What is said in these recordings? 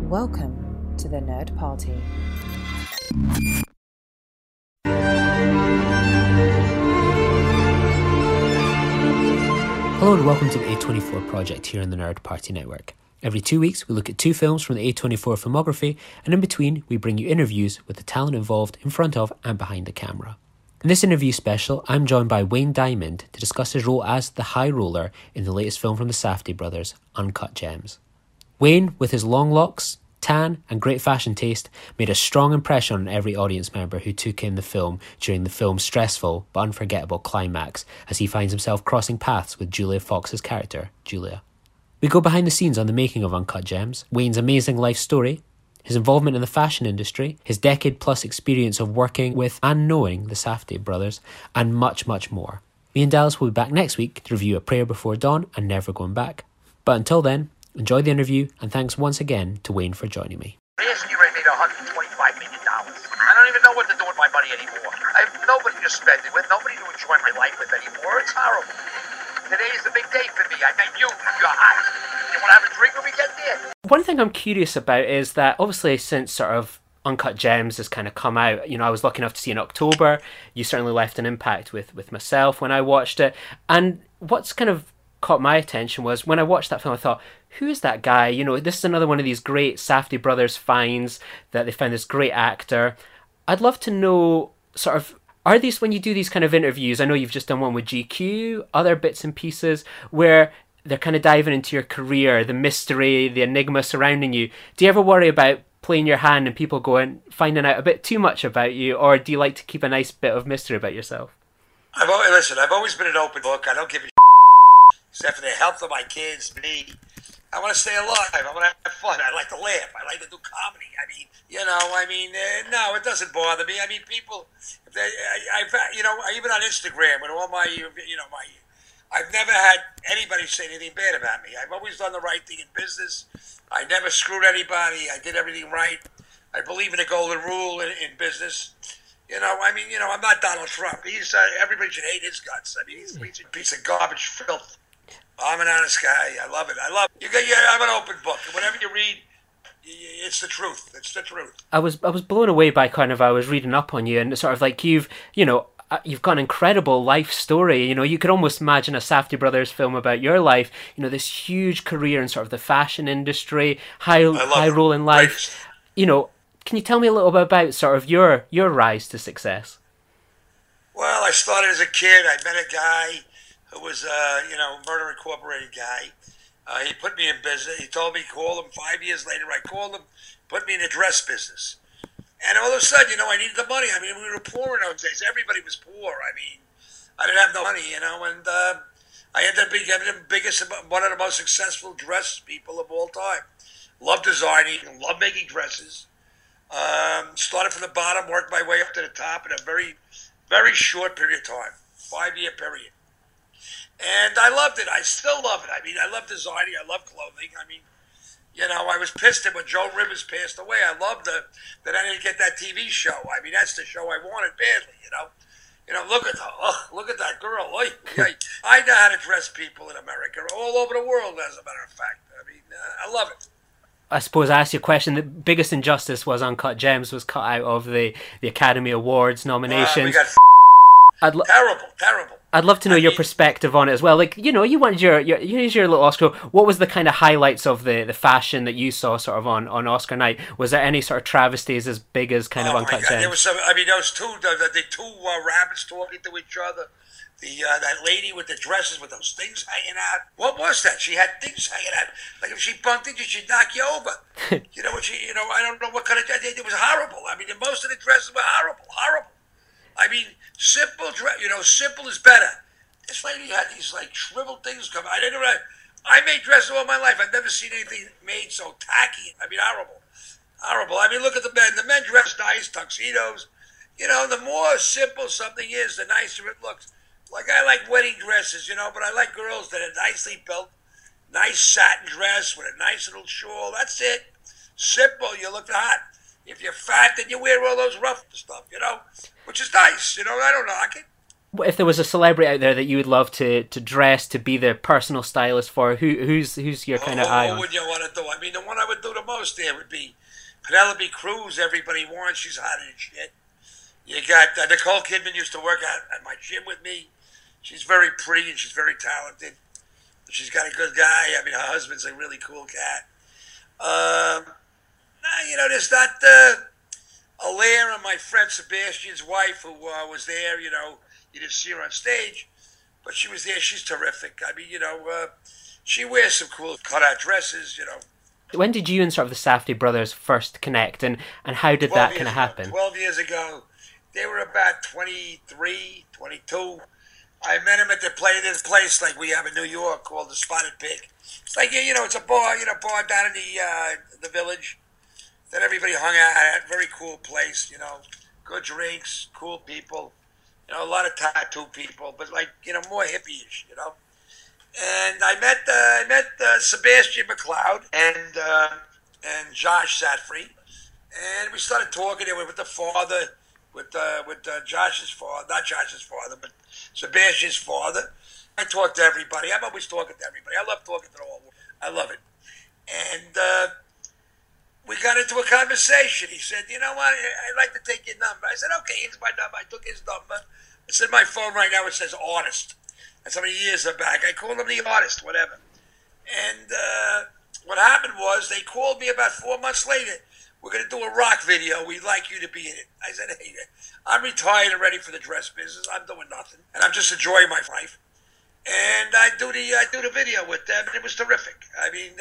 Welcome to the Nerd Party. Hello and welcome to the A24 project here on the Nerd Party Network. Every 2 weeks we look at two films from the A24 filmography, and in between we bring you interviews with the talent involved in front of and behind the camera. In this interview special, I'm joined by Wayne Diamond to discuss his role as the High Roller in the latest film from the Safdie brothers, Uncut Gems. Wayne, with his long locks, tan and great fashion taste, made a strong impression on every audience member who took in the film during the film's stressful but unforgettable climax as he finds himself crossing paths with Julia Fox's character, Julia. We go behind the scenes on the making of Uncut Gems, Wayne's amazing life story, his involvement in the fashion industry, his decade-plus experience of working with and knowing the Safdie brothers, and much, much more. Me and Dallas will be back next week to review A Prayer Before Dawn and Never Going Back. But until then, enjoy the interview, and thanks once again to Wayne for joining me. Last year I made $125 million. I don't even know what to do with my money anymore. I have nobody to spend it with, nobody to enjoy my life with anymore. It's horrible. Today is a big day for me. I met you. You're hot. You want to have a drink when we get there? One thing I'm curious about is that obviously since sort of Uncut Gems has kind of come out, I was lucky enough to see in October. You certainly left an impact with myself when I watched it. And what's kind of caught my attention was when I watched that film, I thought, who is that guy? This is another one of these great Safdie brothers finds that they found this great actor. I'd love to know sort of, are these, when you do these kind of interviews, I know you've just done one with GQ, other bits and pieces where they're kind of diving into your career, the mystery, the enigma surrounding you. Do you ever worry about playing your hand and people going, finding out a bit too much about you, or do you like to keep a nice bit of mystery about yourself? I've always been an open book. I don't give a except for the health of my kids, me. I want to stay alive. I want to have fun. I like to laugh. I like to do comedy. No, it doesn't bother me. People, even on Instagram, with all my, I've never had anybody say anything bad about me. I've always done the right thing in business. I never screwed anybody. I did everything right. I believe in the golden rule in business. I'm not Donald Trump. Everybody should hate his guts. He's a piece of garbage filth. I'm an honest guy. I love it. I'm an open book. Whatever you read, it's the truth. It's the truth. I was blown away by I was reading up on you and sort of like you've got an incredible life story. You could almost imagine a Safdie brothers film about your life. This huge career in sort of the fashion industry, high role in life. Right. Can you tell me a little bit about sort of your rise to success? Well, I started as a kid. I met a guy who was Murder Incorporated guy. He put me in business. He told me call him. 5 years later, I called him, put me in the dress business. And all of a sudden, I needed the money. We were poor in those days. Everybody was poor. I didn't have no money, and I ended up becoming the biggest, one of the most successful dress people of all time. Loved designing, loved making dresses. Started from the bottom, worked my way up to the top in a very, very short period of time, 5-year period. And I loved it. I still love it. I love designing. I love clothing. I was pissed at when Joan Rivers passed away. I loved that I didn't get that TV show. That's the show I wanted badly, look at that girl. I know how to dress people in America, all over the world, as a matter of fact. I love it. I suppose I asked you a question. The biggest injustice was Uncut Gems was cut out of the Academy Awards nominations. We got terrible. I'd love to know your perspective on it as well. You wanted your little Oscar. What was the kind of highlights of the fashion that you saw sort of on Oscar night? Was there any sort of travesties as big as kind of Uncut Gems? There was some. Those two, the two rabbits talking to each other. That lady with the dresses with those things hanging out. What was that? She had things hanging out. Like if she bumped into you, she'd knock you over. I don't know what kind of. It was horrible. Most of the dresses were horrible. Simple dress. Simple is better. This lady had these shriveled things come. I made dresses all my life. I've never seen anything made so tacky. Horrible. Look at the men. The men dress nice, tuxedos. The more simple something is, the nicer it looks. I like wedding dresses, but I like girls that are nicely built, nice satin dress with a nice little shawl. That's it. Simple. You look hot. If you're fat, then you wear all those rough stuff, which is nice. I don't knock it. If there was a celebrity out there that you would love to dress, to be the personal stylist for, who's your kind of eye Who on? would you want to do? I mean, the one I would do the most there would be Penelope Cruz. Everybody wants. She's hot as shit. You got Nicole Kidman used to work at my gym with me. She's very pretty and she's very talented. She's got a good guy. I mean, her husband's a really cool cat. There's not Alaire, my friend Sebastian's wife, who was there. You didn't see her on stage, but she was there. She's terrific. I mean, she wears some cool cut-out dresses. When did you and sort of the Safdie brothers first connect, and how did that kind of happen? 12 years ago. They were about 23, 22. I met him at this place like we have in New York called the Spotted Pig. It's like, it's a bar, bar down in the village that everybody hung out at. Very cool place, good drinks, cool people, a lot of tattoo people, but more hippie-ish, And I met Sebastian McLeod and Josh Safdie, and we started talking there with the father, with Josh's father, not Josh's father, but Sebastian's father. I talk to everybody. I'm always talking to everybody. I love talking to the whole world. I love it. And we got into a conversation. He said, "You know what? I'd like to take your number." I said, "Okay, here's my number." I took his number. It's in my phone right now. It says artist. That's how many years back. I called him the artist, whatever. And what happened was they called me about 4 months later. "We're going to do a rock video. We'd like you to be in it." I said, "Hey, I'm retired and ready for the dress business. I'm doing nothing. And I'm just enjoying my life." And I do the video with them, and it was terrific. I mean,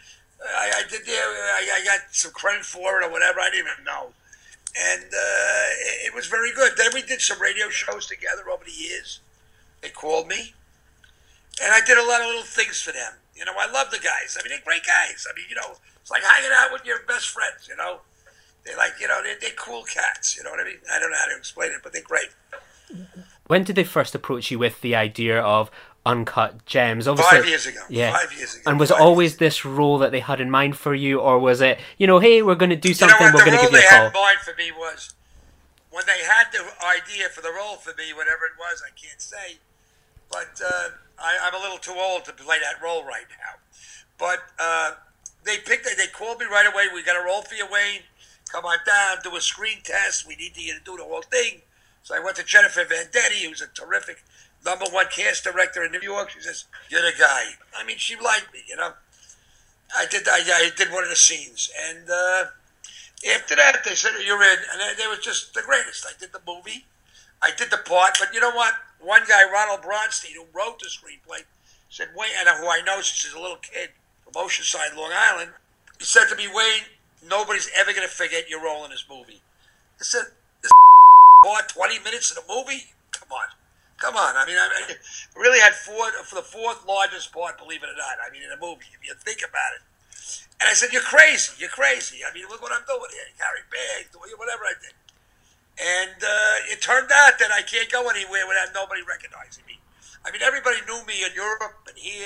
I got some credit for it or whatever. I didn't even know. And it was very good. Then we did some radio shows together over the years. They called me. And I did a lot of little things for them. I love the guys. I mean, they're great guys. I mean, it's like hanging out with your best friends, They're like, they're cool cats, you know what I mean? I don't know how to explain it, but they're great. When did they first approach you with the idea of Uncut Gems? Obviously, 5 years ago. Yeah. 5 years ago. And was it always this role that they had in mind for you, or was it, hey, we're going to do something, we're going to give you a call? The role they had in mind for me was, when they had the idea for the role for me, whatever it was, I can't say, but I'm a little too old to play that role right now. But they called me right away. "We got a role for you, Wayne. Come on down, do a screen test. We need you to do the whole thing." So I went to Jennifer Vendetti, who's a terrific #1 cast director in New York. She says, "You're the guy." I mean, she liked me, I did one of the scenes. And after that, they said, "You're in." And they were just the greatest. I did the movie. I did the part. But you know what? One guy, Ronald Bronstein, who wrote the screenplay, said, "Wayne," and who I know since he's a little kid from Oceanside, Long Island, he said to me, "Wayne, nobody's ever going to forget your role in this movie." I said, "This part, 20 minutes in a movie? Come on. I mean, I really had for the fourth largest part, believe it or not. I mean, in a movie, if you think about it." And I said, You're crazy. I mean, look what I'm doing here. Carry bags, whatever I did. And it turned out that I can't go anywhere without nobody recognizing me. I mean, everybody knew me in Europe and here.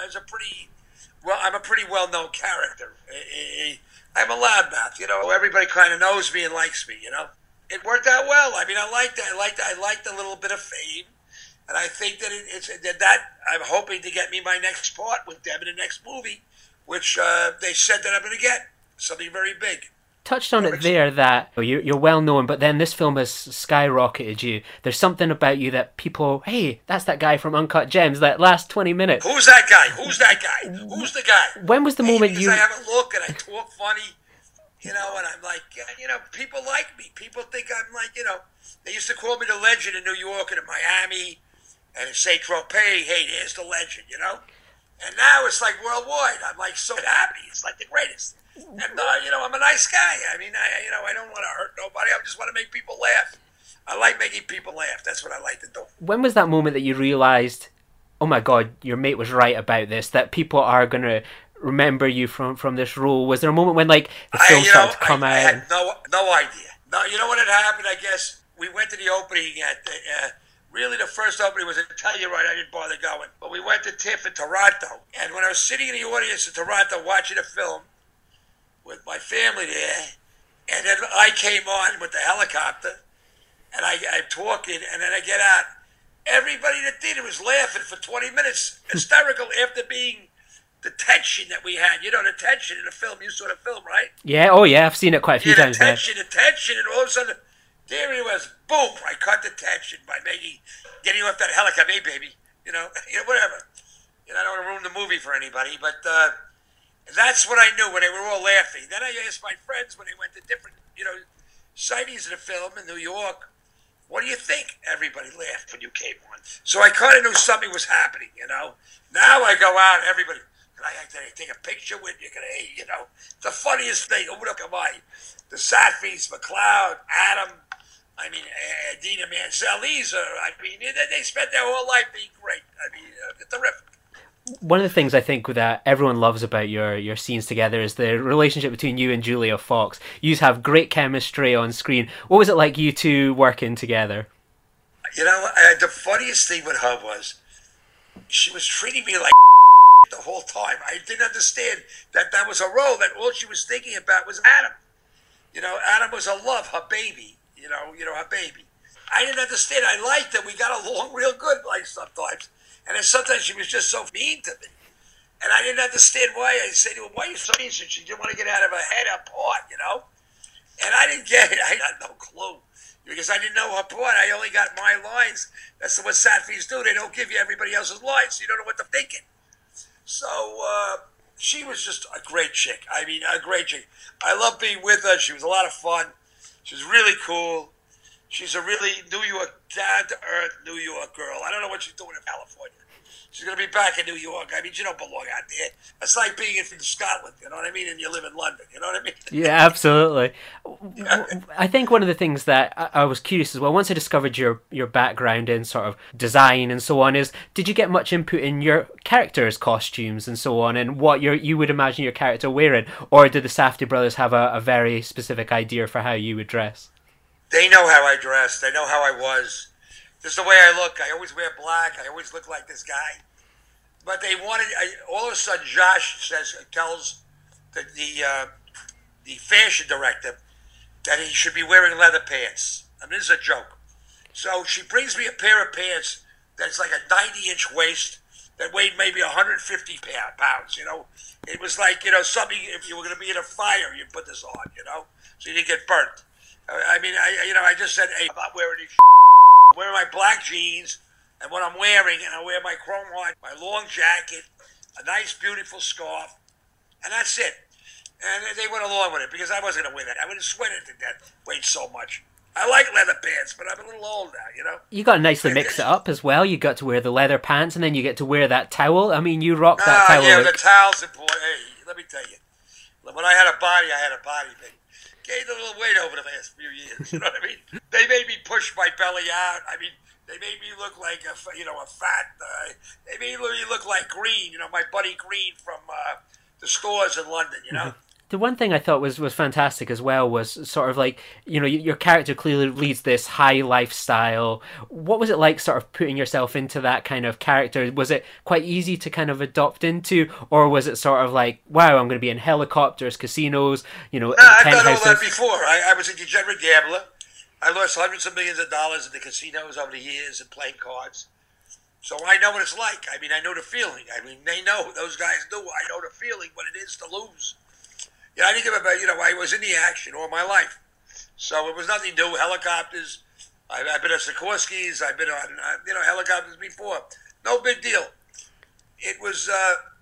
I'm a pretty well-known character. I'm a loudmouth. Everybody kind of knows me and likes me. It worked out well. I mean, I liked a little bit of fame, and I think that that I'm hoping to get me my next part with them in the next movie, which they said that I'm going to get something very big. Touched on it there that you're well known, but then this film has skyrocketed you. There's something about you that people, hey, that's that guy from Uncut Gems, that last 20 minutes. Who's that guy? Who's the guy? When was the moment because I have a look and I talk funny, and I'm like, people like me. People think I'm like, they used to call me the legend in New York and in Miami and in St. Tropez. Hey, there's the legend, And now it's like worldwide. I'm like so happy. It's like the greatest. And I'm a nice guy. I mean, I don't want to hurt nobody. I just want to make people laugh. I like making people laugh. That's what I like to do. When was that moment that you realized, oh my God, your mate was right about this, that people are going to remember you from this role? Was there a moment when the film started to come out? I had no idea. No, you know what had happened? I guess we went to the opening at really the first opening was in Telluride. I didn't bother going, but we went to TIFF in Toronto. And when I was sitting in the audience in Toronto watching the film with my family there, and then I came on with the helicopter, and I'm talking, and then I get out, Everybody in the theater was laughing for 20 minutes, hysterical after being the tension that we had. You know, the tension in the film. You saw the film, right? Yeah, oh yeah, I've seen it quite a few times now. The tension, and all of a sudden, there he was, boom, I cut the tension by getting off that helicopter, hey, baby, whatever. I don't want to ruin the movie for anybody, but that's what I knew when they were all laughing. Then I asked my friends when they went to different, sightings of the film in New York, what do you think? Everybody laughed when you came on. So I kind of knew something was happening, Now I go out, everybody, can I take a picture with you? The funniest thing, who am I? The Safdies, McLeod, Adam, Dina Menzel, they spent their whole life being great. Terrific. One of the things I think that everyone loves about your scenes together is the relationship between you and Julia Fox. You have great chemistry on screen. What was it like, you two working together? The funniest thing with her was she was treating me like the whole time. I didn't understand that was a role, that all she was thinking about was Adam. Adam was a love, her baby, her baby. I didn't understand. I liked her. We got along real good, like, sometimes. And then sometimes she was just so mean to me. And I didn't understand why. I said to her, why are you so mean? She didn't want to get out of her head, her part, And I didn't get it. I had no clue. Because I didn't know her part. I only got my lines. That's what Safdies do. They don't give you everybody else's lines, so you don't know what they're thinking. So she was just a great chick. A great chick. I loved being with her. She was a lot of fun. She was really cool. She's a really New York, down-to-earth New York girl. I don't know what she's doing in California. She's going to be back in New York. You don't belong out there. It's like being in Scotland, and you live in London, Yeah, absolutely. I think one of the things that I was curious as well, once I discovered your background in sort of design and so on, is did you get much input in your characters' costumes and so on, and what you would imagine your character wearing? Or did the Safdie brothers have a very specific idea for how you would dress? They know how I dressed. They know how I was. This is the way I look. I always wear black. I always look like this guy. But they wanted. All of a sudden, Josh tells the fashion director that he should be wearing leather pants. This is a joke. So she brings me a pair of pants that's like a 90-inch waist that weighed maybe 150 pounds. It was like something. If you were going to be in a fire, you'd put this on. So you didn't get burnt. I just said, hey, I'm not wearing these. I'm wearing my black jeans and what I'm wearing, and I wear my chrome heart, my long jacket, a nice, beautiful scarf, and that's it. And they went along with it because I wasn't going to wear that. I would have sweated to death, weighed so much. I like leather pants, but I'm a little old now, You got to nicely mix it up as well. You got to wear the leather pants, and then you get to wear that towel. You rock that towel. Yeah, the towel's important. Hey, let me tell you. When I had a body, baby. Gained a little weight over the last few years. You know what I mean? They made me push my belly out. They made me look like a fat. They made me look like Green. My buddy Green from the stores in London. The one thing I thought was fantastic as well was sort of like, your character clearly leads this high lifestyle. What was it like sort of putting yourself into that kind of character? Was it quite easy to kind of adopt into, or was it sort of like, wow, I'm going to be in helicopters, casinos, No, I've done all that before. I was a degenerate gambler. I lost hundreds of millions of dollars in the casinos over the years and playing cards. So I know what it's like. I know the feeling. They know. Those guys do. I know the feeling, what it is to lose. I didn't give a, I was in the action all my life. So it was nothing new. Helicopters. I've been at Sikorsky's. I've been on, helicopters before. No big deal. It was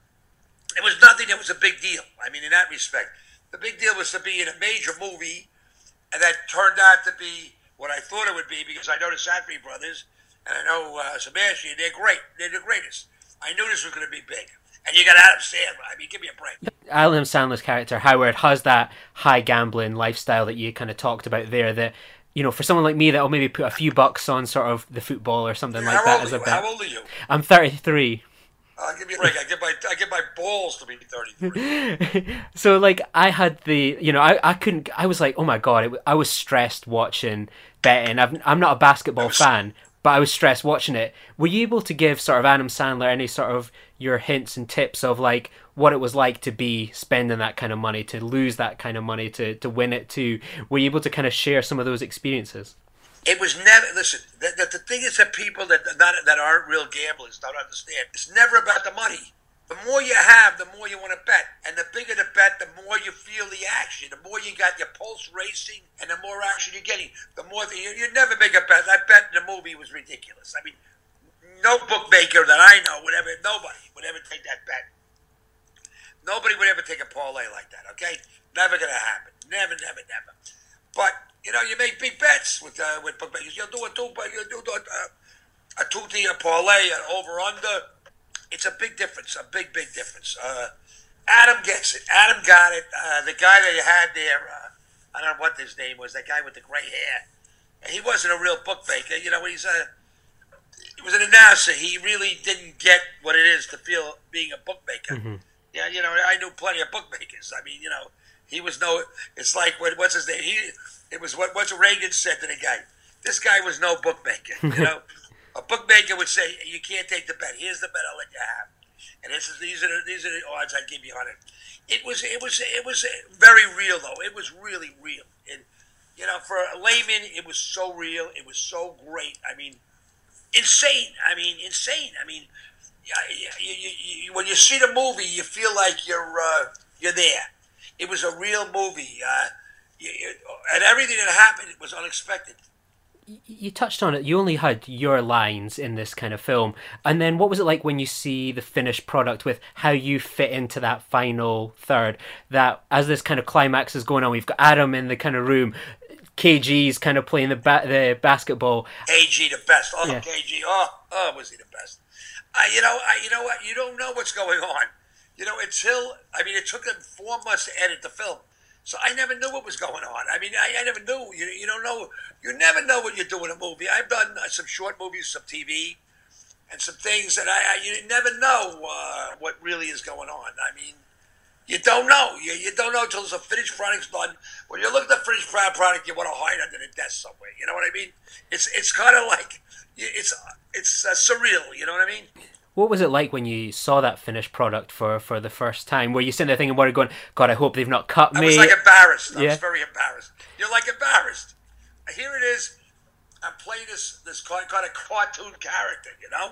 nothing that was a big deal. In that respect. The big deal was to be in a major movie, and that turned out to be what I thought it would be, because I know the Safdie brothers, and I know Sebastian. They're great. They're the greatest. I knew this was going to be big. And you got Adam Sandler. Give me a break. Adam Sandler's character, Howard, has that high gambling lifestyle that you kind of talked about there, that, for someone like me that'll maybe put a few bucks on sort of the football or something like that as a bet. How old are you? I'm 33. Give me a break. I get my balls to be 33. So, I had the, I couldn't, I was like, oh my God, I was stressed watching betting. I'm not a basketball fan, but I was stressed watching it. Were you able to give sort of Adam Sandler any sort of your hints and tips of what it was like to be spending that kind of money, to lose that kind of money, to win it too? Were you able to kind of share some of those experiences? It was never. Listen, the thing is that people that aren't real gamblers don't understand. It's never about the money. The more you have, the more you want to bet, and the bigger the bet, the more you feel the action. The more you got your pulse racing, and the more action you're getting. The more you never make a bet. That bet in the movie was ridiculous. I mean, no bookmaker that I know nobody would ever take that bet. Nobody would ever take a parlay like that. Okay, never gonna happen. Never. But you know, you make big bets with bookmakers. You'll do a two-tier parlay, an over/under. It's a big difference. A big difference. Adam gets it. Adam got it. The guy that you had there, I don't know what his name was. That guy with the gray hair. He wasn't a real bookmaker. You know, he was an announcer. He really didn't get what it is to feel being a bookmaker. Mm-hmm. Yeah, you know, I knew plenty of bookmakers. I mean, you know, he was no. It's like what's his name? It was what's Reagan said to the guy. This guy was no bookmaker. You know, a bookmaker would say, "You can't take the bet. Here's the bet. I'll let you have." And these are the odds I give you on it. It was very real though. It was really real. And you know, for a layman, it was so real. It was so great. I mean, insane. I mean, when you see the movie, you feel like you're there. It was a real movie, and everything that happened was unexpected. You touched on it. You only had your lines in this kind of film. And then what was it like when you see the finished product with how you fit into that final third? That as this kind of climax is going on, we've got Adam in the kind of room, KG's kind of playing the basketball. KG the best. Oh, yeah. KG. Oh, was he the best? You know what? You don't know what's going on. You know, it took them 4 months to edit the film. So I never knew what was going on. I mean, I never knew. You don't know. You never know what you're doing in a movie. I've done some short movies, some TV, and some things that you never know what really is going on. I mean, you don't know. You don't know until the finished product's done. When you look at the finished product, you want to hide under the desk somewhere. You know what I mean? It's kind of like it's surreal. You know what I mean? What was it like when you saw that finished product for the first time? Were you sitting there thinking, "What are going? God, I hope they've not cut me." I was like embarrassed. I was very embarrassed. You're like embarrassed. Here it is. I'm playing this kind of cartoon character. You know.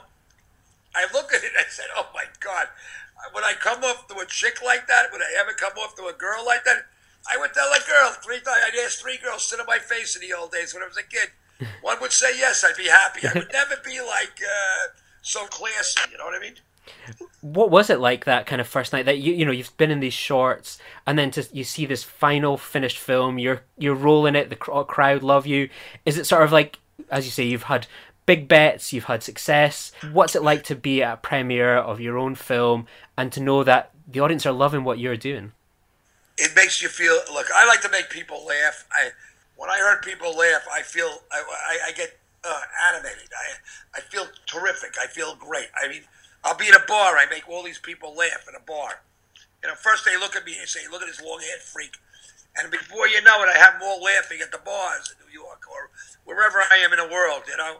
I look at it. I said, "Oh my God." When I come off to a chick like that, when I ever come off to a girl like that, I would tell a girl 3 times. I'd ask 3 girls sit on my face in the old days when I was a kid. One would say yes. I'd be happy. I would never be like. So classy, you know what I mean? What was it like that kind of first night that you've been in these shorts and then you see this final finished film, you're rolling it, the crowd love you. Is it sort of like, as you say, you've had big bets, you've had success. What's it like to be at a premiere of your own film and to know that the audience are loving what you're doing? It makes you feel, look, I like to make people laugh. When I heard people laugh, I feel, I get animated. I feel terrific. I feel great. I mean, I'll be in a bar. I make all these people laugh in a bar. You know, first they look at me and say, "Look at this long-haired freak," and before you know it, I have them all laughing at the bars in New York or wherever I am in the world. You know,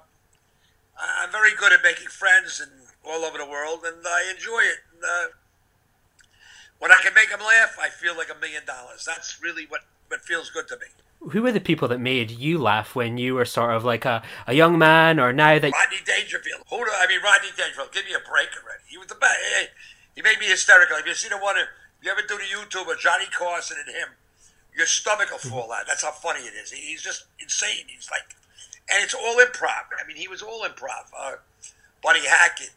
I'm very good at making friends and all over the world, and I enjoy it. And, when I can make them laugh, I feel like $1 million. That's really what feels good to me. Who were the people that made you laugh when you were sort of like a young man, or now that... Rodney Dangerfield. Rodney Dangerfield. Give me a break already. He was the best. He made me hysterical. If you see the one, if you ever do the YouTube of Johnny Carson and him, your stomach will fall out. That's how funny it is. He's just insane. He's like... And it's all improv. I mean, he was all improv. Buddy Hackett.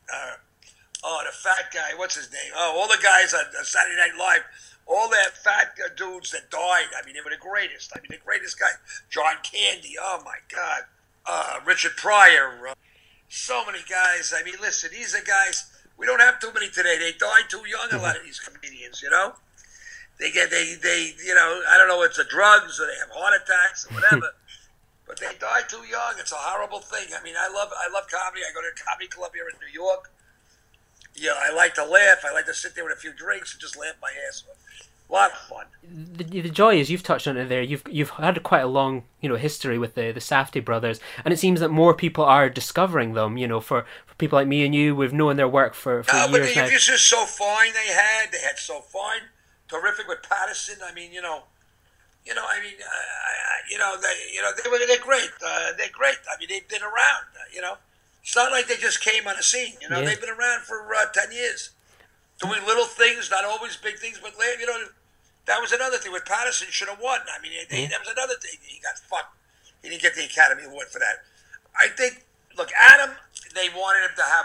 The fat guy. What's his name? All the guys on Saturday Night Live. All that fat dudes that died, I mean, they were the greatest. I mean, the greatest guy. John Candy, oh my God. Richard Pryor. So many guys. I mean, listen, these are guys, we don't have too many today. They die too young, a lot of these comedians, you know? They you know, I don't know if it's the drugs or they have heart attacks or whatever, but they die too young. It's a horrible thing. I mean, I love comedy. I go to a comedy club here in New York. Yeah, I like to laugh. I like to sit there with a few drinks and just laugh my ass off. A lot of fun. The joy is, you've touched on it there. You've had quite a long history with the Safdie brothers, and it seems that more people are discovering them. For people like me and you, we've known their work for years now. But the interviews are so fine. They had so fine, terrific with Patterson. I mean, they're great. They're great. I mean, they've been around. It's not like they just came on the scene. They've been around for 10 years, doing little things, not always big things, but that was another thing. With Patterson, should have won. I mean, that was another thing. He got fucked. He didn't get the Academy Award for that. I think. Look, Adam. They wanted him to have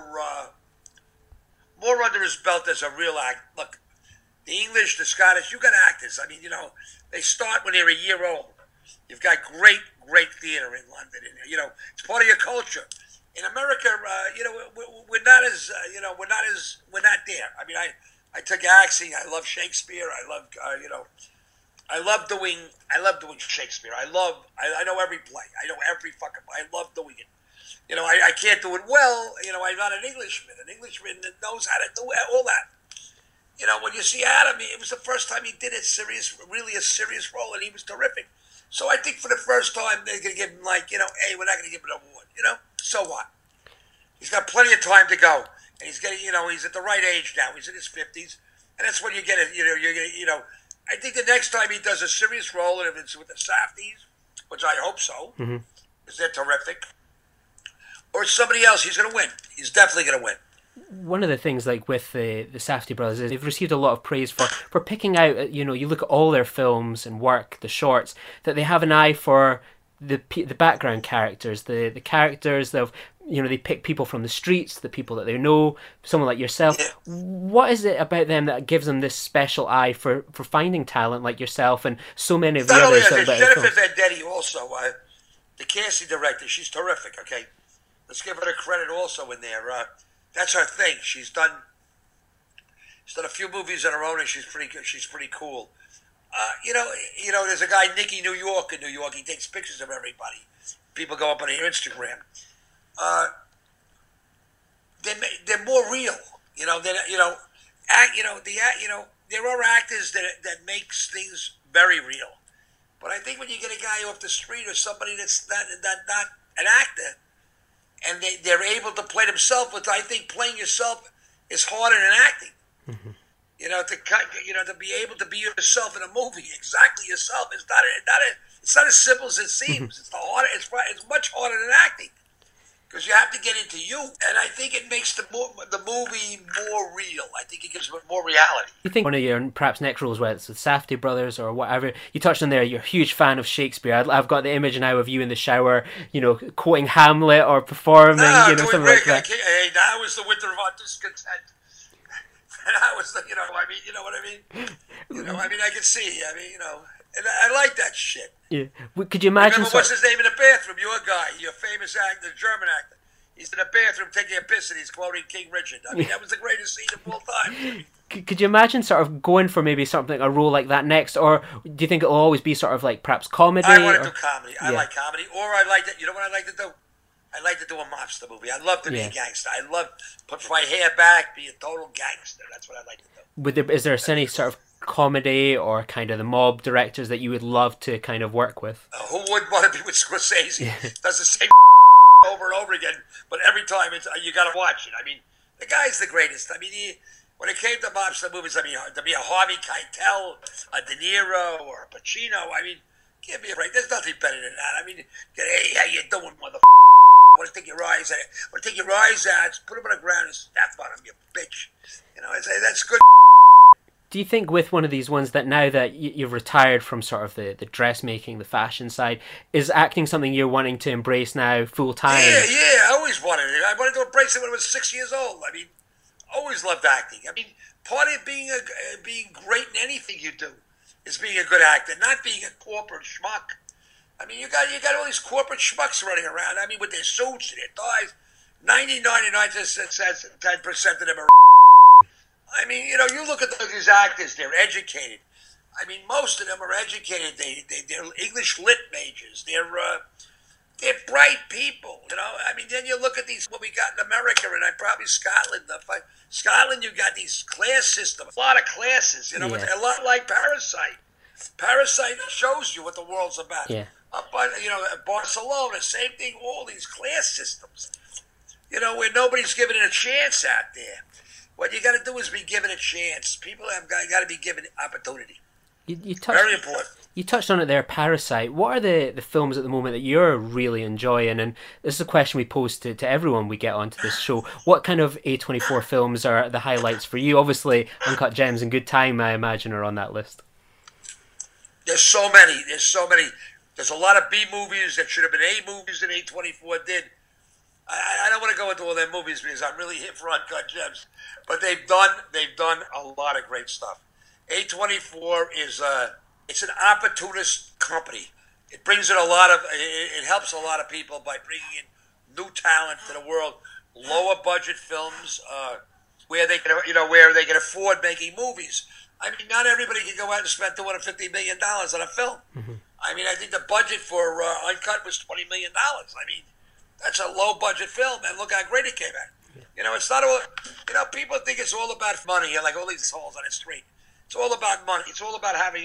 more under his belt as a real actor. Look, the English, the Scottish, you got actors. I mean, they start when they're a year old. You've got great theater in London. And, it's part of your culture. In America, we're not there. I mean, I took acting. I love Shakespeare. I love doing Shakespeare. I know every play. I know every fucking play. I love doing it. I can't do it well. I'm not an Englishman. An Englishman that knows how to do all that. When you see Adam, it was the first time he did really a serious role, and he was terrific. So I think for the first time, they're going to give him hey, we're not going to give him an award. So what? He's got plenty of time to go, and he's getting, he's at the right age now. He's in his 50s, and that's when you get it. I think the next time he does a serious role, and if it's with the Safdies, which I hope so, because they're terrific, or somebody else, he's going to win. He's definitely going to win. One of the things, like with the Safdie brothers, is they've received a lot of praise for picking out, you look at all their films and work, the shorts, that they have an eye for the background characters, the characters of, they pick people from the streets, the people that they know, someone like yourself. Yeah. What is it about them that gives them this special eye for finding talent like yourself and so many of the others? Jennifer Vendetti also, the casting director, she's terrific, okay? Let's give her the credit also in there. That's her thing. She's done a few movies on her own, and she's pretty good. She's pretty cool. There's a guy, Nicky New York in New York. He takes pictures of everybody. People go up on their Instagram. They're more real. There are actors that makes things very real. But I think when you get a guy off the street or somebody that's not an actor, and they're able to play themselves, but I think playing yourself is harder than acting. Mm-hmm. To be able to be yourself in a movie, exactly yourself, it's not as simple as it seems. It's much harder than acting, because you have to get into you, and I think it makes the movie more real. I think it gives it more reality. You think one of your perhaps next roles, whether it's with Safdie brothers or whatever, you touched on there, you're a huge fan of Shakespeare. I've got the image now of you in the shower, quoting Hamlet or performing, something like that. Hey, that was the winter of our discontent. That was the, you know what I mean? I can see, and I like that shit. Yeah. Could you imagine? Remember, what's his name in the bathroom? Your guy, your famous actor, German actor. He's in the bathroom taking a piss and he's quoting King Richard. That was the greatest scene of all time. Could you imagine sort of going for maybe something, a role like that next? Or do you think it'll always be sort of like perhaps comedy? I want to do comedy. I like comedy. Or I like that. You know what I like to do? I like to do a mobster movie. I love to be a gangster. I love put my hair back, be a total gangster. That's what I like to do. Is there any sort of comedy or kind of the mob directors that you would love to kind of work with? Who wouldn't want to be with Scorsese? Does the same over and over again, but every time you got to watch it. The guy's the greatest. When it came to mobster movies, to be a Harvey Keitel, a De Niro, or a Pacino, give me a break. There's nothing better than that. Hey, how you doing, mother? I want to take your eyes out. I want to take your eyes out, put them on the ground and snap on them, you bitch. I say, that's good. Do you think with one of these ones that now that you've retired from sort of the dressmaking, the fashion side, is acting something you're wanting to embrace now full time? Yeah, I always wanted it. I wanted to embrace it when I was 6 years old. Always loved acting. Part of being great in anything you do is being a good actor, not being a corporate schmuck. You got all these corporate schmucks running around. With their suits and their ties. 10% of them are. You look at these actors, they're educated. Most of them are educated. They're English lit majors. They're bright people, Then you look at what we got in America and probably Scotland. Scotland, you got these class systems, a lot of classes, a lot like Parasite. Parasite shows you what the world's about. Yeah. Up by, Barcelona, same thing, all these class systems, where nobody's given it a chance out there. What you got to do is be given a chance. People have got to be given opportunity. Very important. You touched on it there, Parasite. What are the films at the moment that you're really enjoying? And this is a question we pose to everyone we get onto this show. What kind of A24 films are the highlights for you? Obviously, Uncut Gems and Good Time, I imagine, are on that list. There's so many. There's a lot of B movies that should have been A movies that A24 did. I don't want to go into all their movies because I'm really hit for Uncut Gems, but they've done a lot of great stuff. A24 is it's an opportunist company. It brings in it helps a lot of people by bringing in new talent to the world. Lower budget films where they can afford making movies. I mean, not everybody can go out and spend $250 million on a film. Mm-hmm. I mean, I think the budget for Uncut was $20 million. I mean, that's a low budget film, and look how great it came out. Yeah. It's not all. People think it's all about money, like all these holes on the street. It's all about money. It's all about having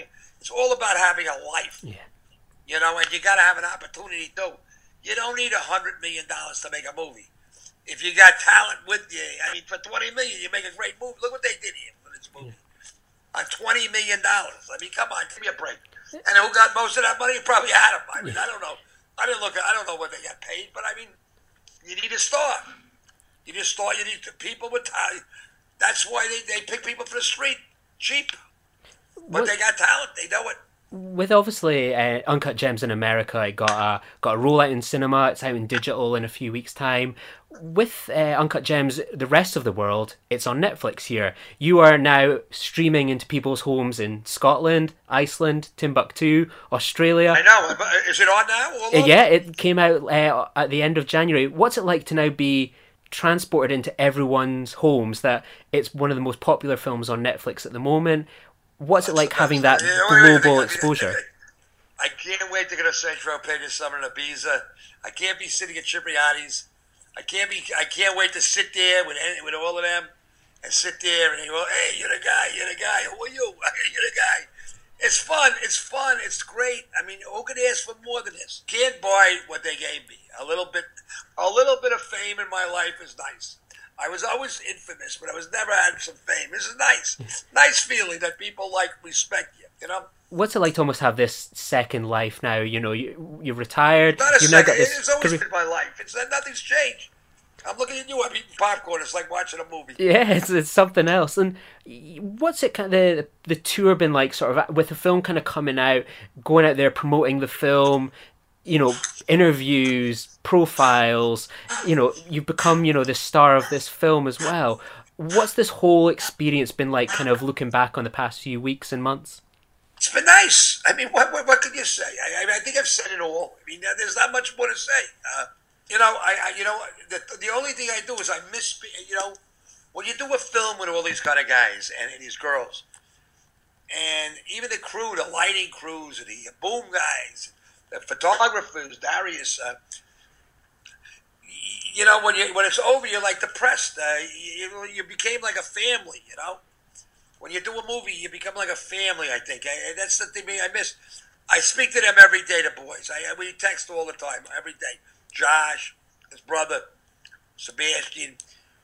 a life. Yeah. And you got to have an opportunity too. You don't need $100 million to make a movie. If you got talent with you, I mean, for $20 million, you make a great movie. Look what they did here for this movie. On $20 million. I mean, come on, give me a break. And who got most of that money? Probably Adam. I mean, I don't know. I don't know what they got paid, but I mean, you need a star. You need a star. You need people with talent. That's why they pick people for the street, cheap. But they got talent. They know it. With obviously Uncut Gems in America, it got a rollout in cinema. It's out in digital in a few weeks' time. With Uncut Gems, the rest of the world, it's on Netflix here. You are now streaming into people's homes in Scotland, Iceland, Timbuktu, Australia. I know. Is it on now? Yeah, it came out at the end of January. What's it like to now be transported into everyone's homes? That it's one of the most popular films on Netflix at the moment. What's it like having that global exposure? I can't wait to go to Saint-Tropez this summer in Ibiza. I can't be sitting at Cipriani's. I can't wait to sit there with all of them and sit there and go, hey, you're the guy. Who are you? You're the guy. It's fun. It's great. I mean, who could ask for more than this? Can't buy what they gave me. A little bit of fame in my life is nice. I was always infamous, but I was never had some fame. This is nice. Nice feeling that people respect you, What's it like to almost have this second life now? You've retired. Not a second. It's always been my life. Nothing's changed. I'm looking at you. I'm eating popcorn. It's like watching a movie. Yeah, it's something else. And what's it kind of the tour been like? Sort of with the film kind of coming out, going out there promoting the film. Interviews, profiles. You've become the star of this film as well. What's this whole experience been like? Kind of looking back on the past few weeks and months. It's been nice. I mean, what can you say? I think I've said it all. I mean, there's not much more to say. The only thing I do is I miss. When you do a film with all these kind of guys and these girls, and even the crew, the lighting crews, and the boom guys, the photographers, Darius. When it's over, you're like depressed. You became like a family. When you do a movie, you become like a family, I think. That's the thing I miss. I speak to them every day, the boys. We text all the time, every day. Josh, his brother, Sebastian.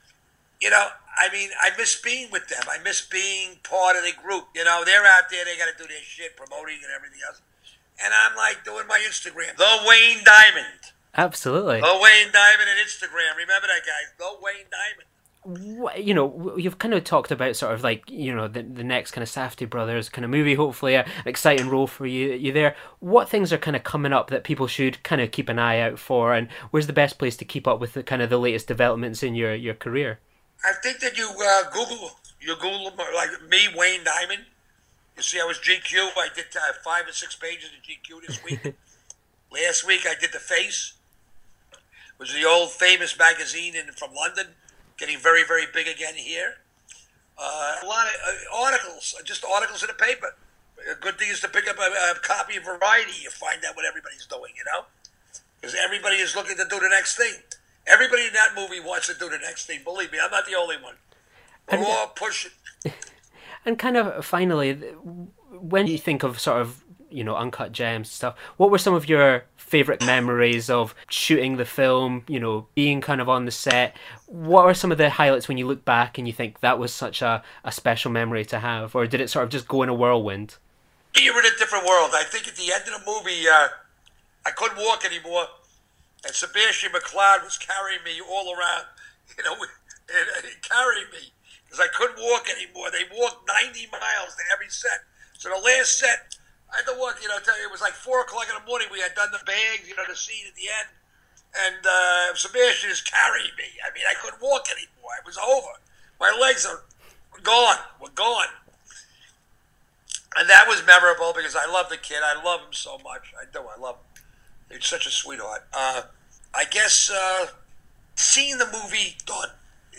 I miss being with them. I miss being part of the group. They're out there, they got to do their shit, promoting and everything else. And I'm like doing my Instagram. The Wayne Diamond. Absolutely. The Wayne Diamond on Instagram. Remember that, guys? The Wayne Diamond. You've kind of talked about sort of like, the next kind of Safdie Brothers kind of movie, hopefully an exciting role for you there. What things are kind of coming up that people should kind of keep an eye out for, and where's the best place to keep up with the latest developments in your career? I think that you Google like me, Wayne Diamond. You see, I was GQ. I did 5 or 6 pages of GQ this week. Last week I did The Face. It was the old famous magazine from London. Getting very, very big again here. A lot of articles, just articles in the paper. A good thing is to pick up a copy of Variety. You find out what everybody's doing, because everybody is looking to do the next thing. Everybody in that movie wants to do the next thing. Believe me, I'm not the only one. We're all pushing. And kind of finally, when you think of sort of Uncut Gems stuff, what were some of your favourite memories of shooting the film, being kind of on the set? What are some of the highlights when you look back and you think that was such a special memory to have? Or did it sort of just go in a whirlwind? You're in a different world. I think at the end of the movie, I couldn't walk anymore, and Sebastian McLeod was carrying me all around, and he carried me because I couldn't walk anymore. They walked 90 miles to every set. So the last set, I had to walk, it was like 4 o'clock in the morning. We had done the bags, the scene at the end. And Sebastian is carrying me. I mean, I couldn't walk anymore. It was over. My legs were gone. And that was memorable because I love the kid. I love him so much. I do. I love him. He's such a sweetheart. I guess seeing the movie done,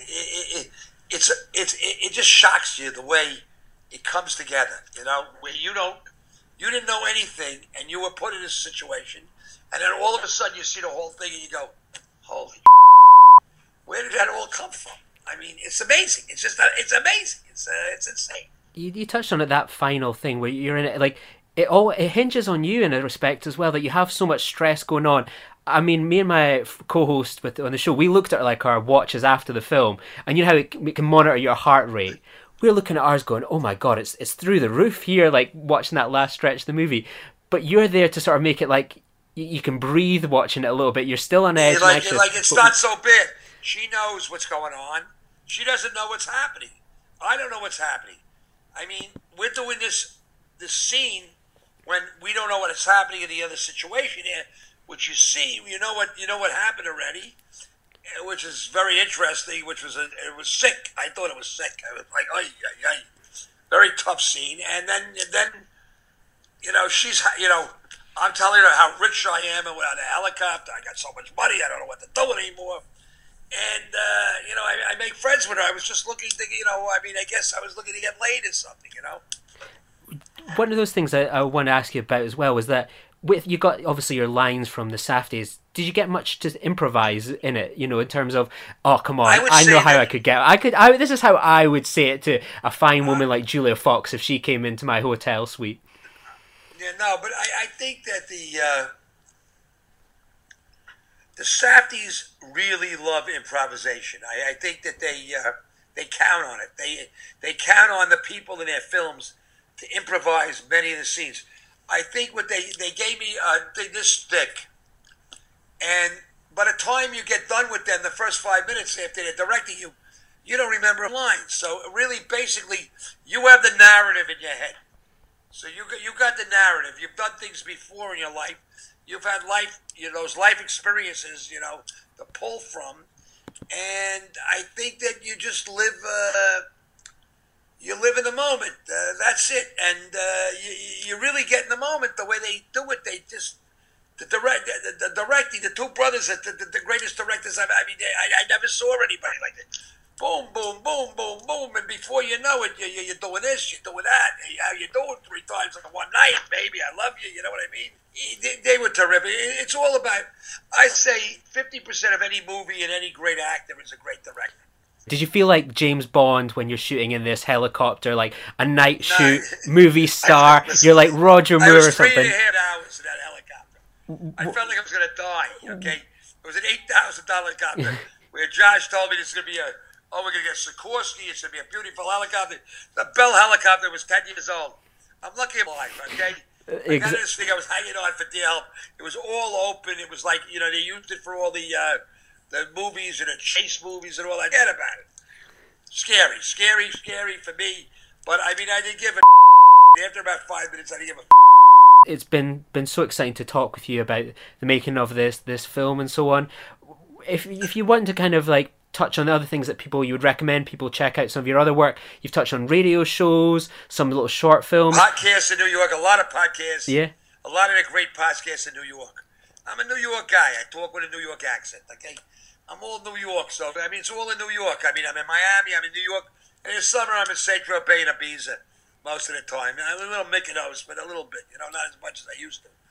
it just shocks you the way it comes together. Where you didn't know anything, and you were put in a situation, and then all of a sudden you see the whole thing, and you go, "Holy, where did that all come from?" I mean, it's amazing. It's amazing. It's insane. You touched on it, that final thing where you're in it, like it hinges on you in a respect as well, that you have so much stress going on. I mean, me and my co-host on the show, we looked at like our watches after the film, and you know how it can monitor your heart rate. We're looking at ours going, oh my God, it's through the roof here, like watching that last stretch of the movie. But you're there to sort of make it like you can breathe watching it a little bit. You're still on edge. Like it's not so bad. She knows what's going on. She doesn't know what's happening. I don't know what's happening. I mean, we're doing this scene when we don't know what is happening in the other situation here, which you see, you know what happened already, which is very interesting. It was sick. I thought it was sick. I was like, ay. Very tough scene. And then she's I'm telling her how rich I am and without a helicopter, I got so much money, I don't know what to do anymore. And, I make friends with her. I was just looking to, I guess I was looking to get laid or something, One of those things I want to ask you about as well was that you got obviously your lines from the Safdies. Did you get much to improvise in it, in terms of, oh, come on, I know how I could get, this is how I would say it to a fine woman like Julia Fox if she came into my hotel suite. Yeah, no, but I think that the Safdies really love improvisation. I think that they count on it. They count on the people in their films to improvise many of the scenes. I think what they gave me this stick, and by the time you get done with them, the first 5 minutes after they're directing you, you don't remember lines. So really, basically, you have the narrative in your head. So you got the narrative. You've done things before in your life. You've had those life experiences, to pull from, and I think that you just live. You live in the moment. That's it, and you really get in the moment. The way they do it, they just the directing. The two brothers, the greatest directors I never saw anybody like that. Boom, boom, boom, boom, boom, and before you know it, you're doing this, you're doing that. How you doing 3 times in one night, baby? I love you. You know what I mean? They were terrific. It's all about, I say, 50% of any movie and any great actor is a great director. Did you feel like James Bond when you're shooting in this helicopter, like a night shoot, movie star? You're like Roger Moore or something. I was 3.5 hours in that helicopter. I felt like I was going to die, okay? It was an $8,000 helicopter where Josh told me this is going to be we're going to get Sikorsky, it's going to be a beautiful helicopter. The Bell helicopter was 10 years old. I'm lucky I'm alive, okay? I got this thing I was hanging on for dear help. It was all open. It was like, they used it for all the movies and the chase movies and all that. Forget about it. Scary for me. But, I didn't give a after about 5 minutes, I didn't give a It's been so exciting to talk with you about the making of this film and so on. If you want to kind of like touch on the other things that you would recommend people check out some of your other work. You've touched on radio shows, some little short films. Podcasts in New York, a lot of podcasts. Yeah. A lot of the great podcasts in New York. I'm a New York guy. I talk with a New York accent, okay? I'm all New York, so, it's all in New York. I'm in Miami, I'm in New York. In the summer, I'm in St. Tropez and Ibiza most of the time. I'm a little Mykonos, but a little bit, not as much as I used to.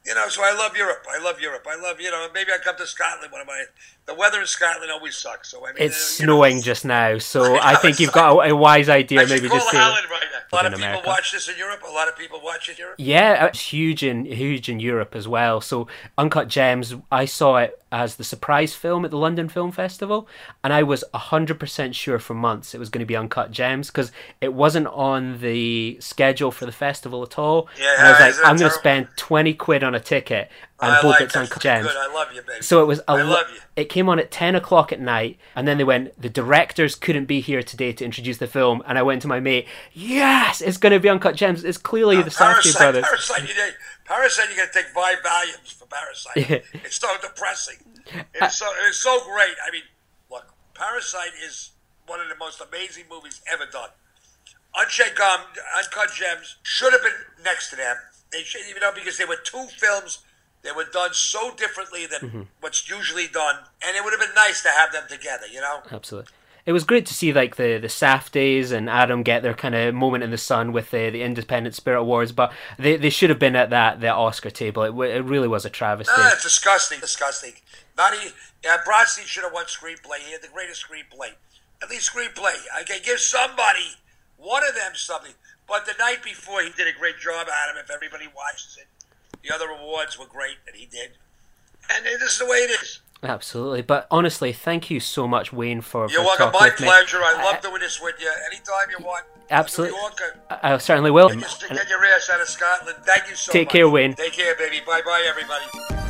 You know, so I love Europe. I love Europe. I love, maybe I come to Scotland. The weather in Scotland always sucks. So I mean, it's snowing just now, so I think you've got a wise idea. I maybe call just Alan right now. A lot of people America. watch this in Europe. A lot of people watch it in Europe. Yeah, it's huge in Europe as well. So Uncut Gems, I saw it as the surprise film at the London Film Festival, and I was 100% sure for months it was going to be Uncut Gems because it wasn't on the schedule for the festival at all. Yeah, and I was like, I'm going to spend 20 quid on a ticket and hope it's Uncut Gems. Good. I love you, baby. So it was. I love you. It came on at 10 o'clock at night, and then they went, the directors couldn't be here today to introduce the film, and I went to my mate, yes, it's going to be Uncut Gems. It's clearly the Safdie brothers. Parasite, you got to take 5 volumes for Parasite. It's so depressing. It's so great. I mean, look, Parasite is one of the most amazing movies ever done. Uncut Gems should have been next to them. They should, because they were 2 films. They were done so differently than what's usually done, and it would have been nice to have them together, Absolutely. It was great to see like the Safdies and Adam get their kind of moment in the sun with the Independent Spirit Awards, but they should have been at the Oscar table. It really was a travesty. No, it's disgusting. Bronstein should have won screenplay. He had the greatest screenplay. At least screenplay. I can give somebody, one of them, something. But the night before, he did a great job, Adam. If everybody watches it, the other awards were great that he did, and this is the way it is. Absolutely. But honestly, thank you so much, Wayne, for You're welcome. My pleasure. I love doing this with you. Anytime you want. Absolutely. I certainly will. Get your ass out of Scotland. Thank you so much. Take care, Wayne. Take care, baby. Bye-bye, everybody.